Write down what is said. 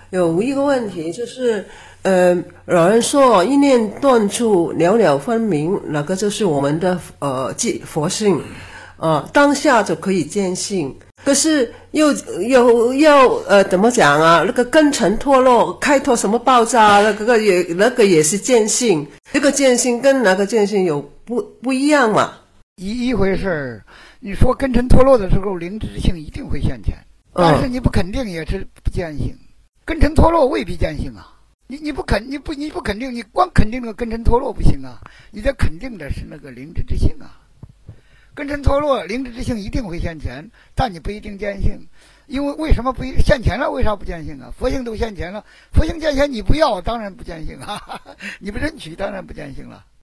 有一个问题就是，有人说一念断处，了了分明，那个就是我们的佛性，当下就可以见性。可是又要怎么讲啊？那个根尘脱落，开拓什么爆炸，那个也是见性。这个见性跟那个见性有不一样嘛？ 一回事儿。你说根尘脱落的时候，灵知性一定会现前，但是你不肯定也是不见性。根尘脱落未必见性啊！你不肯定，你光肯定那个根尘脱落不行啊！你得肯定的是那个灵知之性啊！根尘脱落，灵知之性一定会现前，但你不一定见性。因为什么不现前了？为啥不见性啊？佛性都现前了，佛性见前你不要，当然不见性啊！你不争取，当然不见性了。